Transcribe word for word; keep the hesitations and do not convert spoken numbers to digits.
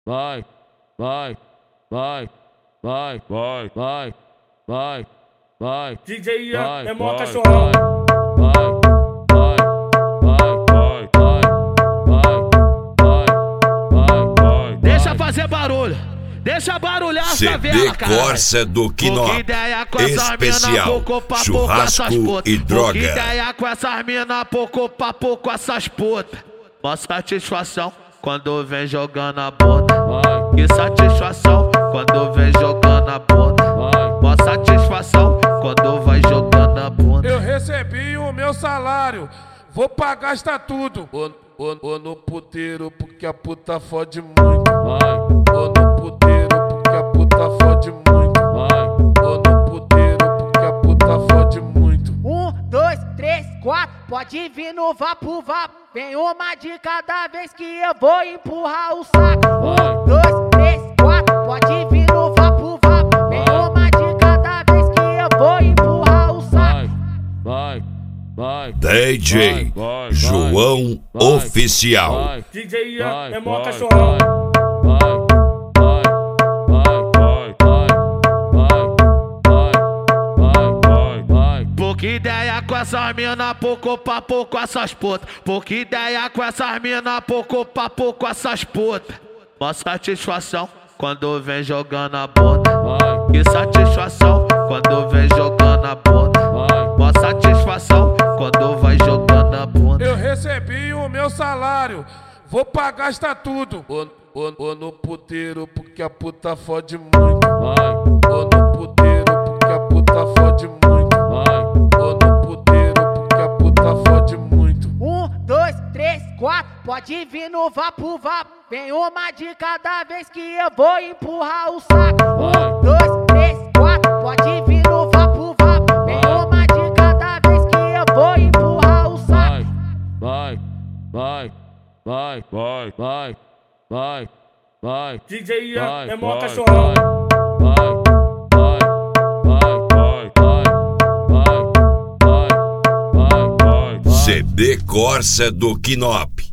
vai, vai, vai, vai, vai, vai, vai, vai. D J Ian é mó vai, cachorrão. Vai, vai, vai, vai, vai, vai, vai, vai. Deixa fazer barulho, deixa barulhar essa vela, C D cara. Corsa do Quinó, especial churrasco e droga. Que ideia com essas mina, pouco papo com essas putas. Mó satisfação quando vem jogando a bunda. Que satisfação quando vem jogando a bunda. Mó satisfação quando vai jogando a bunda. Eu recebi o meu salário, vou pagar gastar tudo. Vou, vou, vou no puteiro porque a puta fode muito. Vou no puteiro porque a puta fode muito. Vou no puteiro porque a puta fode muito. Um, dois, três, quatro, pode vir no vapo vapo. Vem uma de cada vez que eu vou empurrar o saco. Um, dois, três, quatro, pode vir no vapo vapo. Vem uma de cada vez que eu vou empurrar o saco. Vai, vai, D J vai, João vai, Oficial. vai, D J Ian vai, é mó vai, cachorrão. vai, vai, vai, vai, vai, vai, vai, vai, vai. Pouca ideia com essas mina, pouco papo com essas putas. Pouca ideia com essas mina, pouco papo com essas putas. Mó satisfação quando vem jogando a bunda. Que satisfação quando vem jogando a bunda. Mó satisfação quando vai jogando a bunda. Eu recebi o meu salário, vou pagar gastar tudo. Vou, vou, vou no puteiro porque a puta fode muito. Vou no puteiro porque a puta fode muito. Vou no puteiro porque a puta fode muito. Um, dois, três, quatro, pode vir no vapo vapo. Vem uma de cada vez que eu vou empurrar o saco. Um, dois, três, quatro, pode vir no vapo vapo. Vem uma de cada vez que eu vou empurrar o saco. Vai, vai, vai, vai, vai, vai, vai. D J Ian Vai, é mó vai, cachorrão. vai, vai, vai, vai, vai, vai, vai, vai, vai. C D Corsa do Quinó.